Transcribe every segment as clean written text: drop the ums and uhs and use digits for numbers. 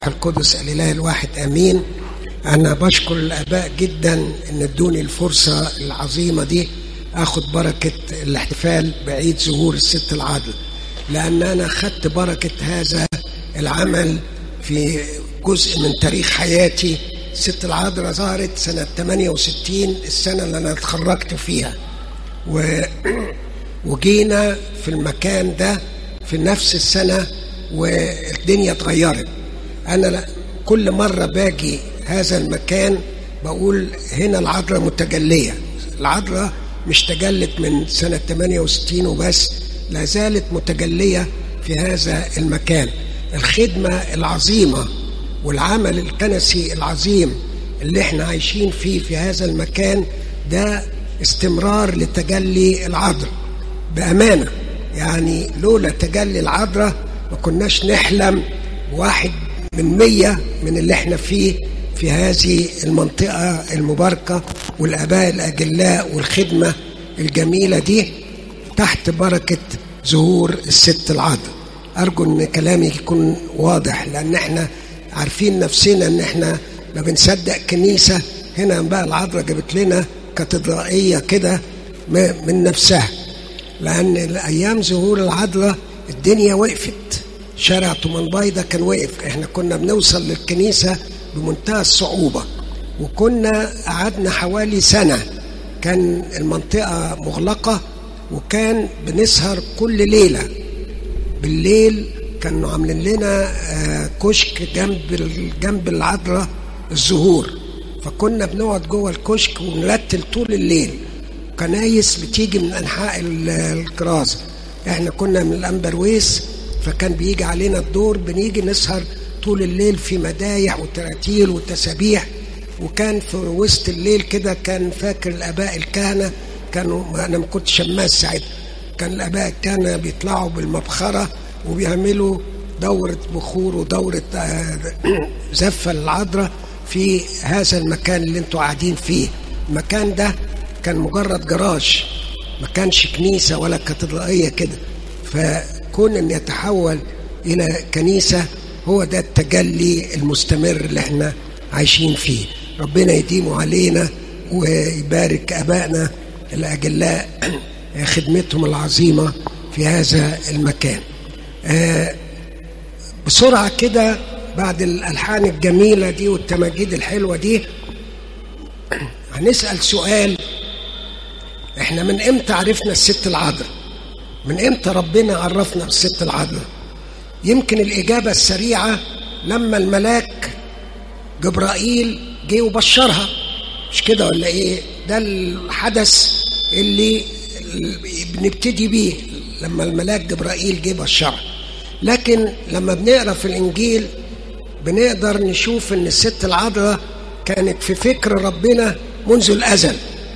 القدس الإله الواحد أمين. أنا بشكر الآباء جدا إن ادوني الفرصة العظيمة دي أخد بركة الاحتفال بعيد ظهور الست العذراء، لأن أنا خدت بركة هذا العمل في جزء من تاريخ حياتي. الست العذراء ظهرت سنة 68، السنة اللي أنا اتخرجت فيها، وجينا في المكان ده في نفس السنة والدنيا اتغيرت. أنا كل مرة باجي هذا المكان بقول هنا العذراء متجلية. العذراء مش تجلت من سنة 68 وبس، لا زالت متجلية في هذا المكان. الخدمة العظيمة والعمل الكنسي العظيم اللي احنا عايشين فيه في هذا المكان ده استمرار لتجلي العذراء بأمانة. يعني لولا تجلي العذراء ما كناش نحلم 1/100 من اللي احنا فيه في هذه المنطقة المباركة، والآباء الأجلاء والخدمة الجميلة دي تحت بركة ظهور الست العذراء. أرجو أن كلامي يكون واضح، لأن احنا عارفين نفسنا أن احنا ما بنصدق كنيسة. هنا بقى العذراء جابت لنا كاتدرائية كده من نفسها، لأن أيام ظهور العذراء الدنيا وقفت. شارع طومان بايدة كان وقف، احنا كنا بنوصل للكنيسة بمنتهى الصعوبة، وكنا قعدنا حوالي سنة كان المنطقة مغلقة، وكان بنسهر كل ليلة بالليل. كانوا عاملين لنا كشك جنب العذراء الزهور، فكنا بنقعد جوه الكشك ونرتل طول الليل. كنايس بتيجي من أنحاء الكرازة، احنا كنا من الأنبرويس، فكان بيجي علينا الدور بنيجي نسهر طول الليل في مدايح وتراتيل وتسابيح. وكان في وسط الليل كده كان فاكر الآباء الكهنة كانوا، أنا ما كنت شماس ساعتها، كان الآباء الكهنة بيطلعوا بالمبخرة وبيعملوا دورة بخور ودورة زفة للعذراء في هذا المكان اللي انتوا قاعدين فيه. المكان ده كان مجرد جراج، ما كانش كنيسة ولا كاتدرائية كده. فكون ان يتحول الى كنيسة هو ده التجلي المستمر اللي احنا عايشين فيه. ربنا يديمه علينا ويبارك ابائنا الاجلاء خدمتهم العظيمة في هذا المكان. بسرعة كده بعد الألحان الجميلة دي والتماجيد الحلوة دي هنسأل سؤال: احنا من امتى عرفنا الست العذراء؟ من امتى ربنا عرفنا الست العذراء؟ يمكن الإجابة السريعة لما الملاك جبرائيل جه وبشرها، مش كده ولا ايه؟ ده الحدث اللي بنبتدي بيه لما الملاك جبرائيل جه بشرها. لكن لما بنقرأ في الإنجيل بنقدر نشوف ان الست العذراء كانت في فكر ربنا منذ الأزل.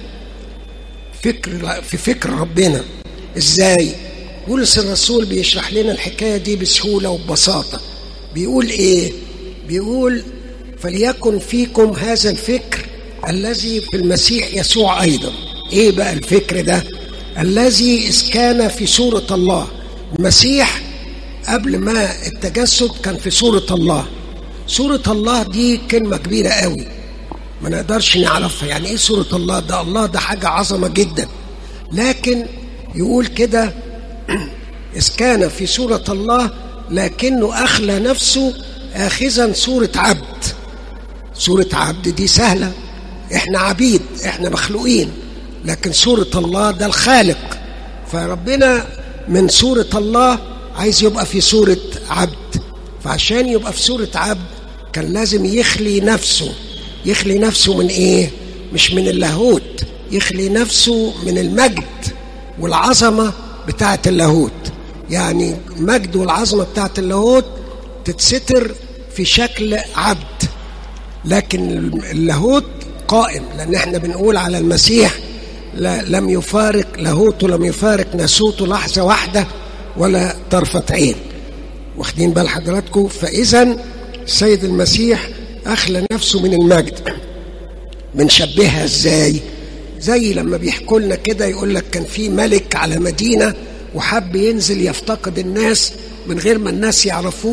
في فكر ربنا ازاي؟ بولس الرسول بيشرح لنا الحكاية دي بسهولة وببساطة. بيقول ايه؟ بيقول: فليكن فيكم هذا الفكر الذي في المسيح يسوع أيضا. ايه بقى الفكر ده؟ الذي إذ كان في صورة الله. المسيح قبل ما التجسد كان في صورة الله. صورة الله دي كلمة كبيرة قوي ما نقدرش نعرفها. يعني ايه صورة الله؟ ده الله ده حاجة عظمة جدا. لكن يقول كده: إذ كان في صورة الله لكنه أخلى نفسه آخذا صورة عبد. صورة عبد دي سهلة، احنا عبيد، احنا مخلوقين، لكن صورة الله ده الخالق. فربنا من صورة الله عايز يبقى في صورة عبد، فعشان يبقى في صورة عبد كان لازم يخلي نفسه. يخلي نفسه من ايه؟ مش من اللاهوت، يخلي نفسه من المجد والعظمة بتاعة اللاهوت. يعني المجد والعظمة بتاعة اللاهوت تتستر في شكل عبد، لكن اللاهوت قائم، لأن احنا بنقول على المسيح لم يفارق لاهوته، لم يفارق ناسوته لحظة واحدة ولا طرفة عين. واخدين بال حضراتكم؟ فإذا السيد المسيح أخلى نفسه من المجد. بنشبهها ازاي؟ زي لما بيحكوا لنا كده يقول لك كان في ملك على مدينة وحب ينزل يفتقد الناس من غير ما الناس يعرفوه،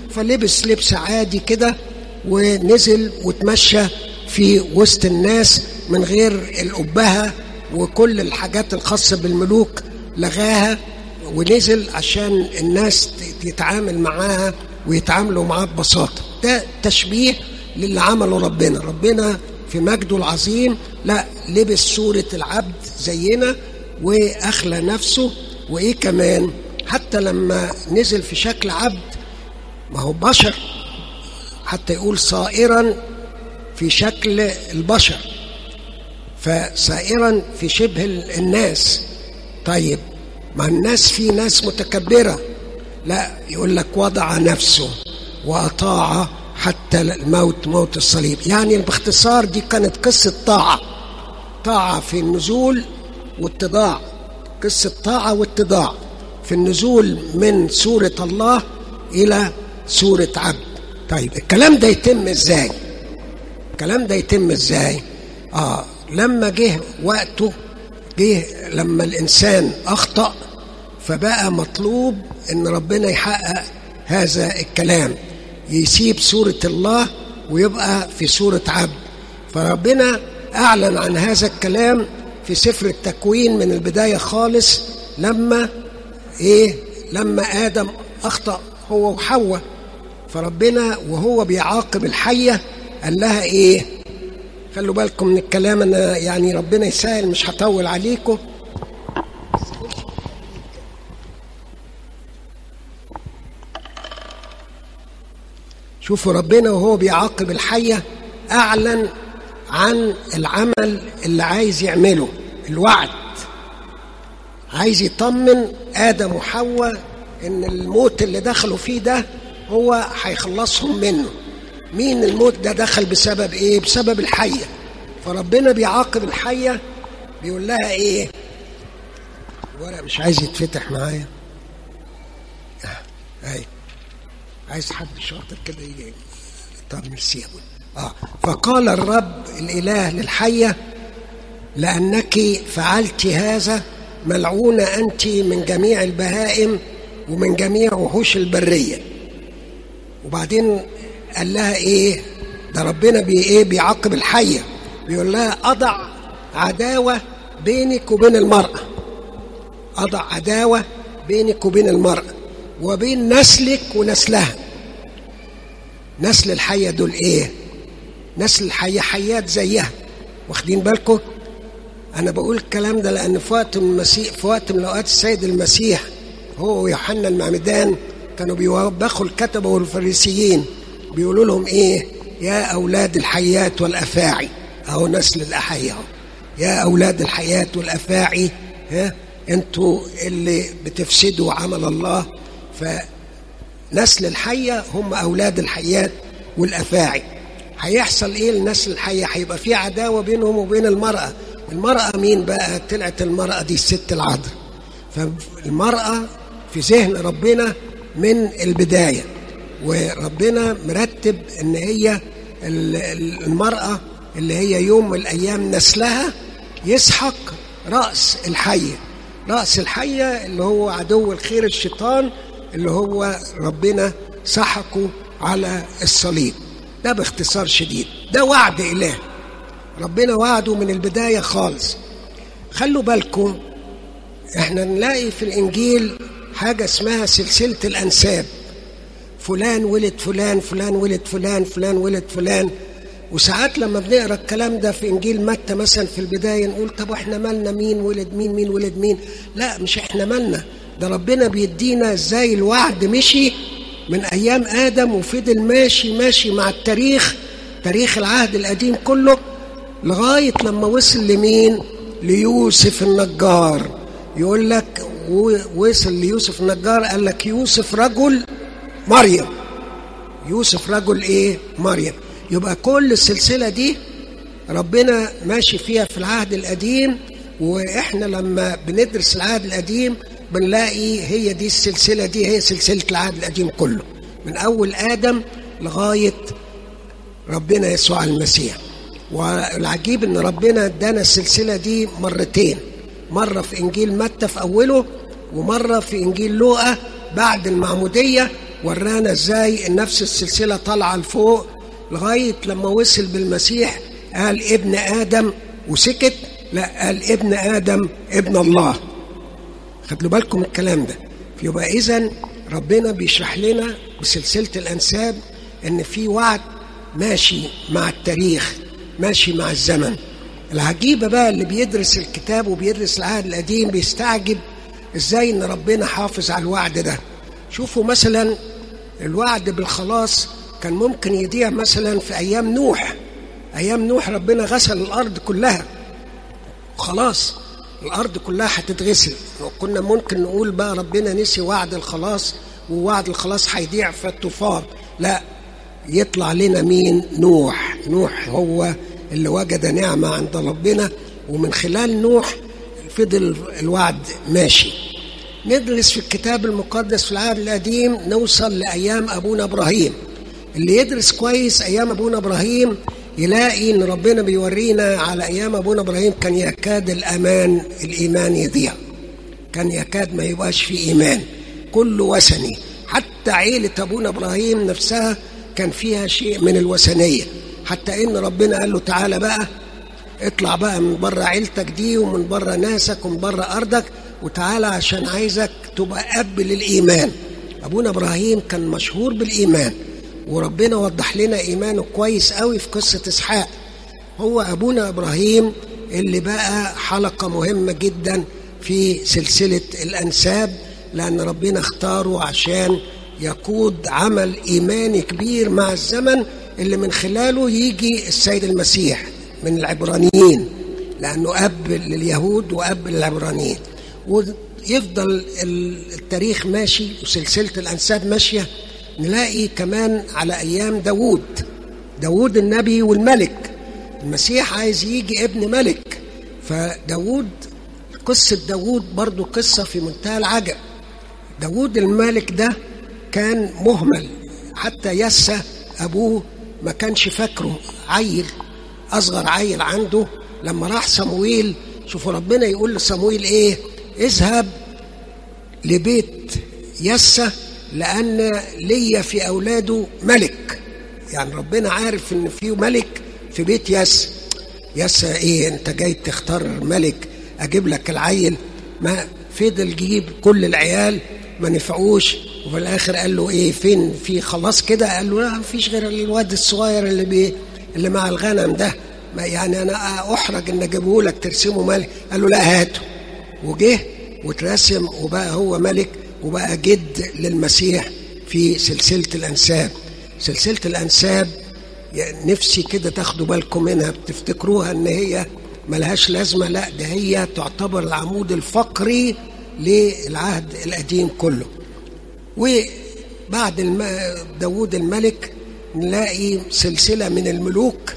فلبس لبس عادي كده ونزل وتمشى في وسط الناس من غير الأبهة وكل الحاجات الخاصة بالملوك لغاها، ونزل عشان الناس تتعامل معاها ويتعاملوا معاه ببساطة. ده تشبيه للي عمله ربنا. ربنا في مجده العظيم لا لبس صورة العبد زينا وأخلى نفسه. وإيه كمان، حتى لما نزل في شكل عبد ما هو بشر، حتى يقول صائرا في شكل البشر، فصائرا في شبه الناس. طيب ما الناس في ناس متكبرة، لا يقول لك وضع نفسه وأطاع حتى الموت، موت الصليب. يعني باختصار دي كانت قصة طاعة في النزول واتضاع، قصة طاعة واتضاع في النزول من سورة الله إلى سورة عبد. طيب الكلام ده يتم إزاي؟ لما جه وقته، جه لما الإنسان أخطأ، فبقى مطلوب إن ربنا يحقق هذا الكلام، يسيب سورة الله ويبقى في سورة عبد. فربنا أعلن عن هذا الكلام في سفر التكوين من البداية خالص، لما آدم أخطأ هو وحواء. فربنا وهو بيعاقب الحية قال لها إيه؟ خلوا بالكم من الكلام، أنا يعني ربنا يسهل مش هطول عليكم. شوفوا ربنا وهو بيعاقب الحية أعلن عن العمل اللي عايز يعمله، الوعد. عايز يطمن آدم وحواء إن الموت اللي دخلوا فيه ده هو هيخلصهم منه. مين الموت ده دخل بسبب إيه؟ بسبب الحية. فربنا بيعاقب الحية بيقول لها إيه؟ الورق مش عايز يتفتح معايا. عايز حد شاطر كده يجي. طب ميرسي. فقال الرب الإله للحية لأنك فعلت هذا ملعونة أنت من جميع البهائم ومن جميع وحوش البرية. وبعدين قال لها إيه؟ ده ربنا بيعاقب الحية، بيقول لها أضع عداوة بينك وبين المرأة، أضع عداوة بينك وبين المرأة وبين نسلك ونسلها. نسل الحية دول إيه؟ نسل الحية حيات زيها. واخدين بالكم؟ أنا بقول الكلام ده لأن في وقت من الأوقات السيد المسيح هو ويوحنا المعمدان كانوا بيوبخوا الكتبة والفريسيين، بيقولوا لهم إيه؟ يا أولاد الحيات والأفاعي. أهو نسل الأحياء، يا أولاد الحيات والأفاعي، أنتوا اللي بتفسدوا عمل الله. فنسل الحية هم أولاد الحيات والأفاعي. هيحصل إيه لنسل الحية؟ هيبقى في عداوة بينهم وبين المرأة. المرأة مين بقى؟ طلعت المرأة دي الست العذراء. فالمرأة في ذهن ربنا من البداية، وربنا مرتب ان هي المرأة اللي هي يوم من الايام نسلها يسحق رأس الحية. رأس الحية اللي هو عدو الخير الشيطان، اللي هو ربنا سحقه على الصليب. ده باختصار شديد، ده وعد إله ربنا وعده من البداية خالص. خلوا بالكم احنا نلاقي في الإنجيل حاجة اسمها سلسلة الأنساب، فلان ولد فلان، فلان ولد فلان، فلان ولد فلان. وساعات لما بنقرأ الكلام ده في إنجيل متى مثلا في البداية نقول طب احنا مالنا، مين ولد مين، مين ولد مين. لا مش احنا مالنا، ده ربنا بيدينا ازاي الوعد مشي من أيام آدم وفضل ماشي مع التاريخ، تاريخ العهد القديم كله، لغاية لما وصل لمين؟ ليوسف النجار. يقول لك وصل ليوسف النجار، قال لك يوسف رجل مريم. يوسف رجل ايه؟ مريم. يبقى كل السلسلة دي ربنا ماشي فيها في العهد القديم، واحنا لما بندرس العهد القديم بنلاقي هي دي السلسلة دي، هي سلسلة العهد القديم كله من أول آدم لغاية ربنا يسوع المسيح. والعجيب ان ربنا ادانا السلسلة دي مرتين، مرة في إنجيل متى في أوله، ومرة في إنجيل لوقا بعد المعمودية ورانا ازاي نفس السلسلة طالعة لفوق لغاية لما وصل بالمسيح قال ابن آدم وسكت، لا قال ابن آدم ابن الله. خدوا بالكم الكلام ده. يبقى إذن ربنا بيشرح لنا بسلسلة الأنساب إن في وعد ماشي مع التاريخ، ماشي مع الزمن. العجيبة بقى اللي بيدرس الكتاب وبيدرس العهد القديم بيستعجب إزاي إن ربنا حافظ على الوعد ده. شوفوا مثلا الوعد بالخلاص كان ممكن يضيع مثلا في أيام نوح. أيام نوح ربنا غسل الأرض كلها، خلاص الأرض كلها هتتغسل. وكنا ممكن نقول بقى ربنا نسي وعد الخلاص ووعد الخلاص هيضيع في الطوفان. لا، يطلع لنا مين؟ نوح. نوح هو اللي وجد نعمة عند ربنا، ومن خلال نوح فضل الوعد ماشي. ندرس في الكتاب المقدس في العهد القديم نوصل لأيام أبونا إبراهيم. اللي يدرس كويس أيام أبونا إبراهيم يلاقي إن ربنا بيورينا على أيام أبونا إبراهيم كان يكاد الإيمان يضيع، كان يكاد ما يبقاش فيه إيمان، كله وثني. حتى عيلة أبونا إبراهيم نفسها كان فيها شيء من الوثنية، حتى إن ربنا قال له تعالى بقى اطلع بقى من بره عيلتك دي ومن بره ناسك ومن بره أرضك وتعالى عشان عايزك تبقى أب للإيمان. أبونا إبراهيم كان مشهور بالإيمان، وربنا وضح لنا إيمانه كويس قوي في قصة إسحاق. هو أبونا إبراهيم اللي بقى حلقة مهمة جدا في سلسلة الأنساب، لأن ربنا اختاره عشان يقود عمل إيماني كبير مع الزمن اللي من خلاله يجي السيد المسيح من العبرانيين، لأنه أب لليهود وأب للعبرانيين. ويفضل التاريخ ماشي وسلسلة الأنساب ماشية. نلاقي كمان على أيام داود النبي والملك. المسيح عايز يجي ابن ملك، فداود قصة داود برضو قصة في منتهى العجب. داود الملك ده كان مهمل، حتى يسى أبوه ما كانش فاكره، عيل أصغر عيل عنده. لما راح صمويل، شوفوا ربنا يقول لصمويل إيه؟ اذهب لبيت يسى لأن ليا في أولاده ملك. يعني ربنا عارف إن فيه ملك في بيت يسى. يسى إيه؟ أنت جاي تختار ملك؟ أجيب لك العيل؟ ما فضل يجيب كل العيال ما نفعوش، وفي الآخر قال له إيه؟ فين في خلاص كده؟ قال له لا، مفيش غير الواد الصغير اللي مع الغنم ده، ما يعني أنا أحرج إن أجيبه لك ترسمه ملك. قال له لا هاته، وجه وترسم وبقى هو ملك وبقى جد للمسيح في سلسلة الأنساب. سلسلة الأنساب يعني نفسي كده تاخدوا بالكم منها، بتفتكروها إن هي ملهاش لازمة، لا ده هي تعتبر العمود الفقري للعهد القديم كله. وبعد داود الملك نلاقي سلسلة من الملوك،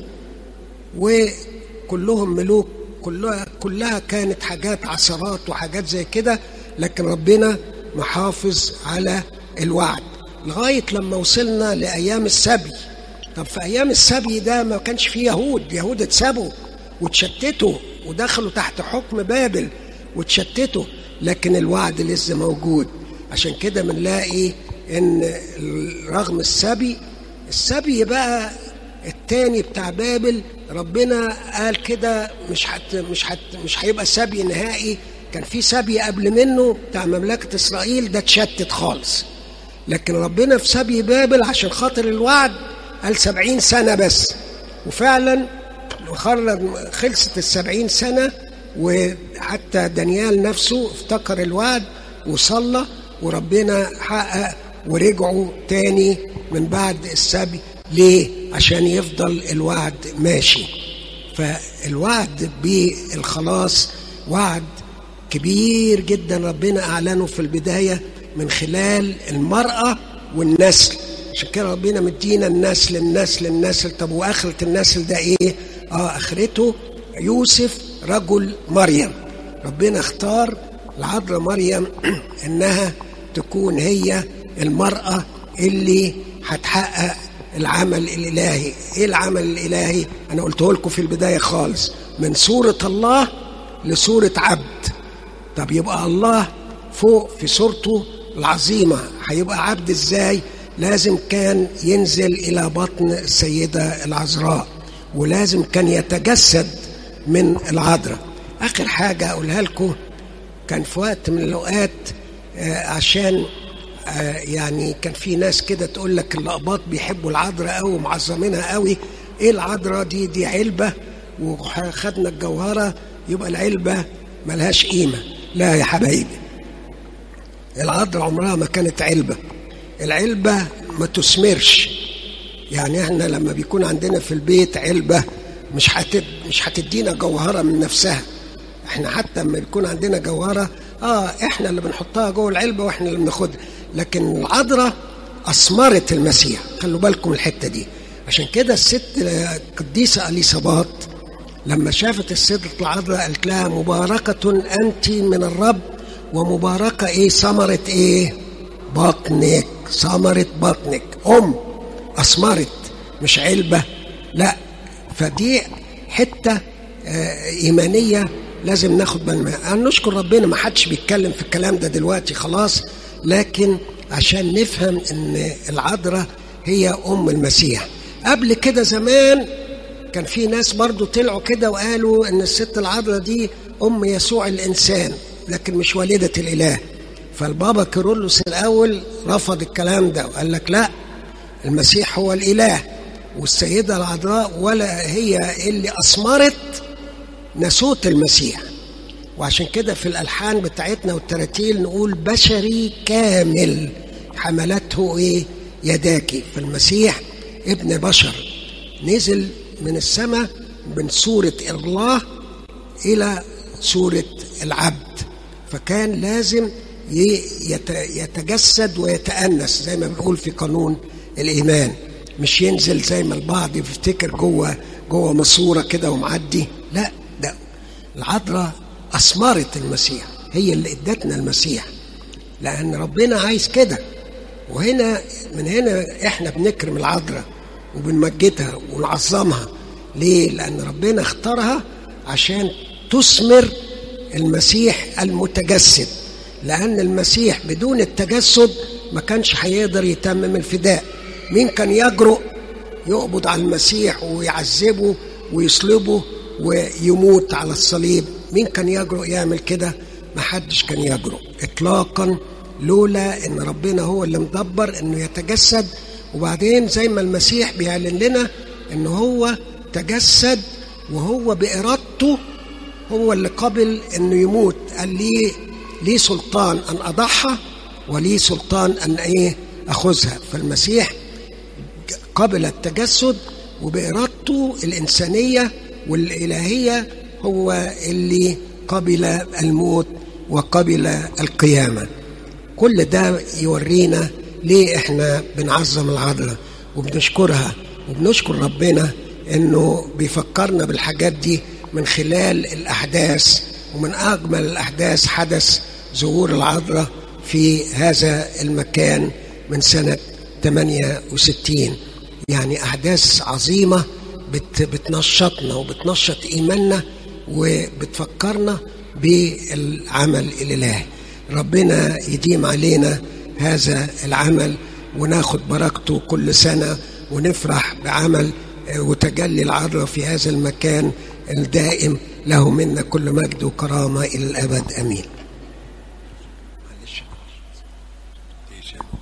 وكلهم ملوك، كلها كانت حاجات عثرات وحاجات زي كده، لكن ربنا محافظ على الوعد لغاية لما وصلنا لأيام السبي. طب في أيام السبي ده ما كانش فيه يهود اتسبوا وتشتتوا ودخلوا تحت حكم بابل وتشتتوا، لكن الوعد لسه موجود. عشان كده بنلاقي ان رغم السبي بقى التاني بتاع بابل، ربنا قال كده مش هيبقى سبي نهائي. كان في سبي قبل منه بتاع مملكة إسرائيل، ده اتشتت خالص. لكن ربنا في سبي بابل عشان خاطر الوعد قال 70 سنة بس، وفعلا خلصت 70 سنة. وحتى دانيال نفسه افتكر الوعد وصلى، وربنا حقق ورجعوا تاني من بعد السبي. ليه؟ عشان يفضل الوعد ماشي. فالوعد بالخلاص وعد كبير جدا ربنا أعلنه في البداية من خلال المرأة والنسل. عشان كده ربنا مدينا النسل. طب وآخرة النسل ده إيه؟ آخرته يوسف رجل مريم. ربنا اختار العذراء مريم إنها تكون هي المرأة اللي هتحقق العمل الإلهي. إيه العمل الإلهي؟ أنا قلته لكم في البداية خالص، من صورة الله لصورة عبد. طب يبقى الله فوق في صورته العظيمة هيبقى عبد ازاي؟ لازم كان ينزل إلى بطن السيدة العذراء، ولازم كان يتجسد من العذراء. آخر حاجة أقولها لكم، كان في وقت من الأوقات عشان يعني كان في ناس كده تقول لك الأقباط بيحبوا العذراء قوي ومعظمينها قوي. إيه العذراء دي علبة وخدنا الجوهرة يبقى العلبة ملهاش قيمة. لا يا حبايبي، العذراء عمرها ما كانت علبة. العلبة ما تثمرش. يعني احنا لما بيكون عندنا في البيت علبة مش هتدينا جوهرة من نفسها. احنا حتى لما بيكون عندنا جوهرة احنا اللي بنحطها جوه العلبة واحنا اللي بناخدها. لكن العذراء أثمرت المسيح. خلوا بالكم الحتة دي. عشان كده الست القديسة أليصابات لما شافت الست العذراء قالت لها مباركة أنت من الرب، ومباركة ثمرة بطنك. ثمرة بطنك أثمرت، مش علبة. لا، فدي حتة إيمانية لازم ناخد بالنا. نشكر ربنا ما حدش بيتكلم في الكلام ده دلوقتي خلاص، لكن عشان نفهم ان العذراء هي المسيح. قبل كده زمان كان في ناس برضو طلعوا كده وقالوا ان الست العذراء دي يسوع الانسان لكن مش والدة الاله. فالبابا كيرلس الاول رفض الكلام ده وقال لك لا، المسيح هو الاله، والسيدة العذراء ولا هي اللي اثمرت ناسوت المسيح. وعشان كده في الألحان بتاعتنا والتراتيل نقول بشري كامل حملته يداكي. فالمسيح ابن بشر نزل من السماء من صورة الله إلى صورة العبد، فكان لازم يتجسد ويتأنس زي ما بنقول في قانون الإيمان. مش ينزل زي ما البعض يفتكر جوه ماسورة كده ومعدي. لا، ده العذراء أثمرت المسيح، هي اللي ادتنا المسيح، لأن ربنا عايز كده. وهنا من هنا احنا بنكرم العذراء وبنمجدها ونعظمها. ليه؟ لأن ربنا اختارها عشان تثمر المسيح المتجسد. لأن المسيح بدون التجسد ما كانش هيقدر يتمم الفداء. مين كان يجرؤ يقبض على المسيح ويعذبه ويصلبه ويموت على الصليب؟ مين كان يجرؤ يعمل كده؟ ما حدش كان يجرؤ إطلاقا، لولا إن ربنا هو اللي مدبر إنه يتجسد. وبعدين زي ما المسيح بيعلن لنا إنه هو تجسد وهو بإرادته هو اللي قبل إنه يموت. قال لي سلطان أن أضحى ولي سلطان أن أخذها. فالمسيح قبل التجسد وبإرادته الإنسانية والإلهية هو اللي قبل الموت وقبل القيامة. كل ده يورينا ليه احنا بنعظم العذراء وبنشكرها وبنشكر ربنا انه بيفكرنا بالحاجات دي من خلال الأحداث. ومن أجمل الأحداث حدث ظهور العذراء في هذا المكان من سنة 68. يعني أحداث عظيمة بتنشطنا وبتنشط إيماننا وبتفكرنا بالعمل الإلهي. ربنا يديم علينا هذا العمل وناخد بركته كل سنة ونفرح بعمل وتجلي العذراء في هذا المكان الدائم. له منا كل مجد وكرامة إلى الأبد. أمين.